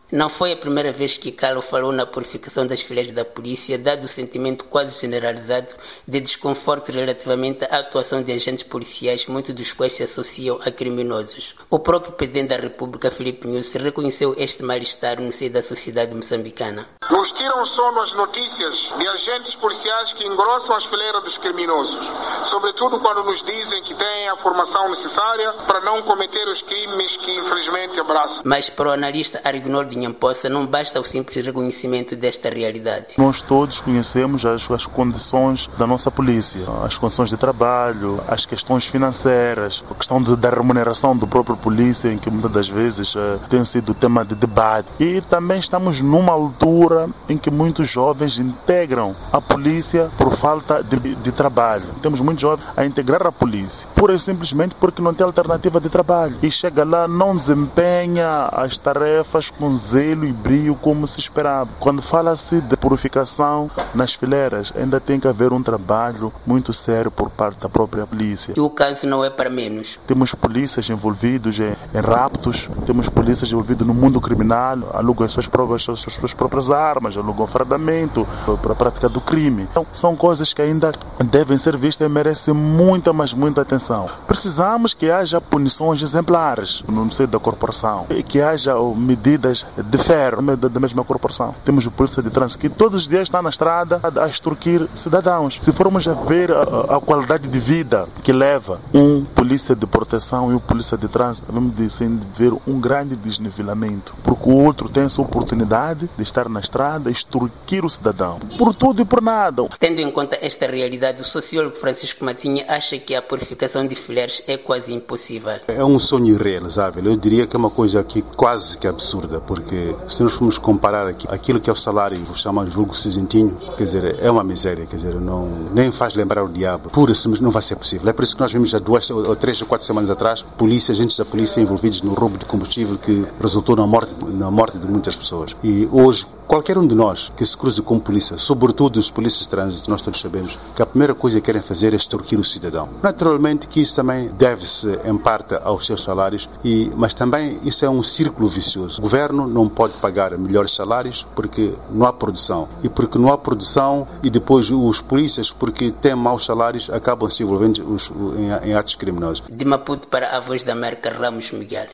Não foi a primeira vez que Calo falou na purificação das fileiras da polícia, dado o sentimento quase generalizado de desconforto relativamente à atuação de agentes policiais, muitos dos quais se associam a criminosos. O próprio presidente da República, Filipe Nyusi, reconheceu este mal-estar no seio da sociedade moçambicana. Nos tiram sono as notícias de agentes policiais que engrossam as fileiras dos criminosos, sobretudo quando nos dizem que têm a formação necessária para não cometer os crimes que infelizmente abraçam. Mas para o analista Argonoldo Nyamposa não basta o simples reconhecimento desta realidade. Nós todos conhecemos as condições da nossa polícia, as condições de trabalho, as questões financeiras, a questão da remuneração do próprio polícia, em que muitas das vezes tem sido tema de debate. E também estamos numa altura em que muitos jovens integram a polícia por falta de trabalho. Temos muitos jovens a integrar a polícia, pura e simplesmente porque não tem alternativa de trabalho. E chega lá, não desempenha as tarefas com zelo e brio como se esperava. Quando fala-se de purificação nas fileiras, ainda tem que haver um trabalho muito sério por parte da própria polícia. E o caso não é para menos. Temos polícias envolvidos em raptos, temos polícias envolvidos no mundo criminal, alugam as suas próprias armas, alugam fardamento para a prática do crime. Então, são coisas que ainda devem ser vistas e merecem muita, mas muita atenção. Precisamos que haja punições exemplares no seio da corporação e que haja medidas de ferro da mesma corporação. Temos o polícia de trânsito que todos os dias está na estrada a extorquir cidadãos. Se formos a ver a qualidade de vida que leva um polícia de proteção e um polícia de trânsito, vamos dizer, ver um grande desnivelamento, porque o outro tem essa oportunidade de estar na estrada e extorquir o cidadão, por tudo e por nada. Tendo em conta esta realidade, o sociólogo Francisco Matinha acha que a purificação de fileiras é quase impossível. É um sonho irrealizável. Eu diria que é uma coisa aqui quase que absurda, porque se nós formos comparar aquilo que é o salário, vou chamar de vulgo cinzentinho, quer dizer, é uma miséria, quer dizer, nem faz lembrar o diabo. Pura, não vai ser possível. É por isso que nós vimos há 2 ou 3 ou 4 semanas atrás, agentes da polícia envolvidos no roubo de combustível que resultou na morte de muitas pessoas. E hoje, qualquer um de nós que se cruze com polícia, sobretudo os polícias de trânsito, nós todos sabemos que a primeira coisa que querem fazer é extorquir o cidadão. Naturalmente que isso também deve-se, em parte, aos seus salários, mas também isso é um círculo vicioso. O governo não pode pagar melhores salários porque não há produção. E porque não há produção e depois os polícias, porque têm maus salários, acabam se envolvendo em atos criminosos. De Maputo para a Voz da América, Ramos Miguel.